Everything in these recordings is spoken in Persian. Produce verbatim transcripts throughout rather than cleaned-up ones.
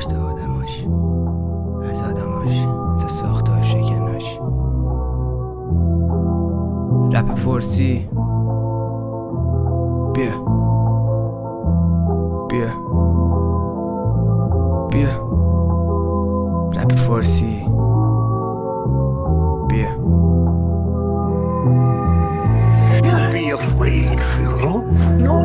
داشته آدماش، از آدماش تا ساختار شکناش. رپ فارسی بیا بیا بیا رپ فارسی بیا. Be afraid, Phil. No.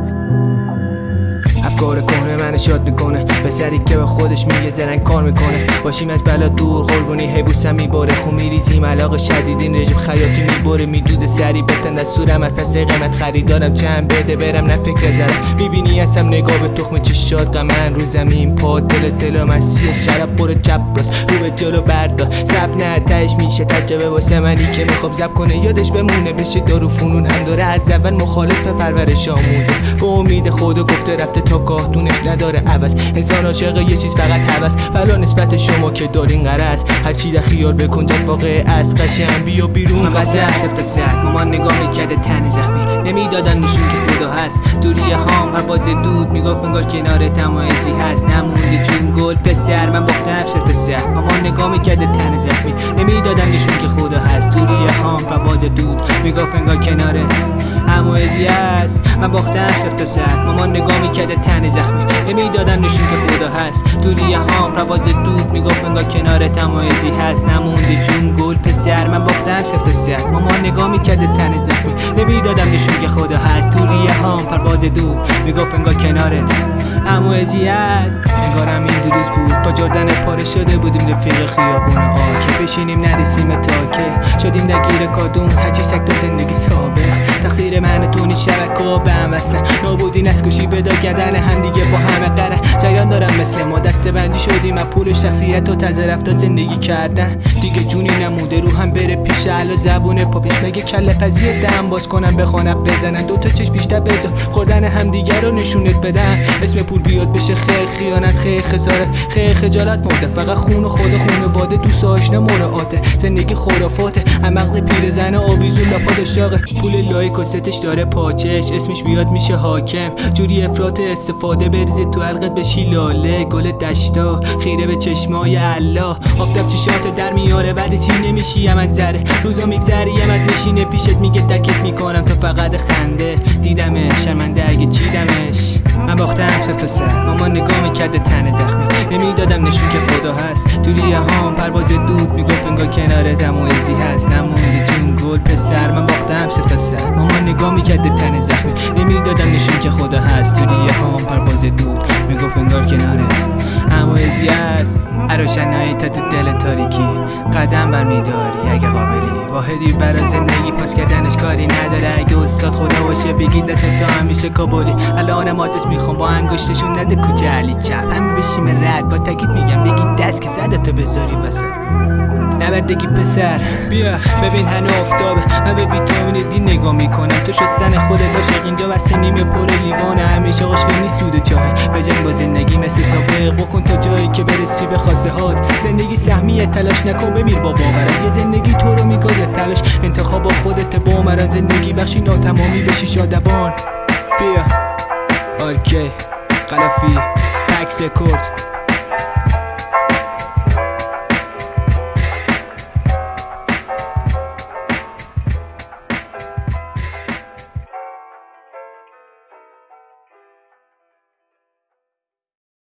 افکار کهنه منو شاد میکنه، به سری که به خودش میگه زرنگ کار میکنه. باشیم از بلا دور، قربونی حیوسم میباره، خون میریزیم علاقه شدیدین رژیم خیاطی میباره. میدوز سری بتن از صورم، از پس قیمت خریدارم چند بده برم نه فکر زرم. میبینی هستم نگاه به تخم چشات غمن رو زمین پا دل دل مسیح شراب پر چپ راست رو به جلو بردار سب نه تهش میشه تجربه واسه منی که میخواب زب کنه یادش بمونه بشه دارو فنون هم داره از اول مخالف پرورش آموزه به امید خدا گفته رفته تا کاهتونش نداره عوض. انسان عاشق یه چیز فقط هوس ولی نسبت شما که دارین غرض هر چی در خیال بکن جد واقع از قشنگ بیا بیرون غزل سفت ساعت مامان نگاه میکرده تن زخمی نمیدادم نشون که خدا هست دوری هام پرواز دود میگفت انگار کنار تمایزی هست نمونده جون گل پسر من باختم سفت ساعت مامان نگاه میکرده تن زخمی نمیدادم نشون که خدا هست دوری هام پرواز دود میگفت انگار کنارت همایزی هست من باختم سفت ساعت مامان نگاه میکرده تن زخمی نمیدادم نشون که خدا هست دوری هام پرواز دود میگفت انگار کنار تمایزی هست نمونده جون گل پسر من باختم سفت ساعت مامان نگاه میکرده تن زخمی نمیدادم نشون که خدا هست دوری هام پرواز دود میگفت انگار کنارت همایزی هست. انگارم این دروز بود با جردن پاره شده بودیم رفیق خیابون آکه بشینیم نرسیم تاکه شدیم درگیر کادون هرچی سگ تا زندگی ثابت تقصیر من تونی شبکه به هم وصله نابودی نسکشی بدا گردن هم دیگه با همه قره جریان دارم مثل ما دسته بندی شدیم از پول شخصیت و طرز رفتار زندگی کردن دیگه جونی نمونده رو هم بره پیش الا زبونه پا پیش مگه کله پذیر دم باز کنم بخوانم بزنن دوتا چشم بیشتر بزا خوردن هم دیگه رو نشونت بدن اسم پول بیاد بشه خیر خیانت خیر خسارت خیر خجالت مرده فقط خون و خود خانواده دوست آشنا مراعاته زندگی خرافاته هم مغز پیرزن آویزون لپاد شاقه پول لایک و ستش داره پاچش اسمش بیاد میشه حاکم جوری افراط استفاده بریزه تو حلقت بشی لاله گل دشتا خیره به چشمای الله آفتاب چشات در میاره ولی چی نمیشی یمن ذره روزا میگذره یمت میشینه پیشت میگه درکت میکنم تا فقط خنده دیدمش شرمنده اگه چیدمش من باختم سفت سر مامان نگاه میکرده تن زخمی نمیدادم نشون که خدا هست دوری هام پرواز دود میگفت انگار کنار تمایزی هست نمونده جون گل پسر من باختم سفت سر مامان نگاه میکرده تن زخمی نمیدادم نشون که خدا هست دوری هام پرواز دود میگفت انگار کنارت همایزی هست روشنایی تا تو دل تاریکی قدم برمیداری اگه قابلی واحدی برای زندگی پاس کردنش کاری نداره اگه استاد خدا باشه بگی دست تا همیشه کابلی الان آدرس میخوام با انگشتشون نده کوچه علی چپ همین بشیم رد با تاکید میگم بگی دست که صدتو بذاری وسط نبردگی پسر بیا ببین هنو افتابه من به ویتامین دی نگاه میکنم تو شستن خودت عاشق اینجا واسه نیمه پر لیوانه همیشه عاشق نیست سود چای بجنگ با زندگی مثل سابق بکن تا جایی که برسی به خواسته هات زندگی سهمیه تلاش نکن بمیر با باورت یه زندگی تو رو میگه تلاش انتخاب با خودت با مران زندگی بخشی ناتمامی بشی شادوان بیا آرکی قلافی عکس رکورد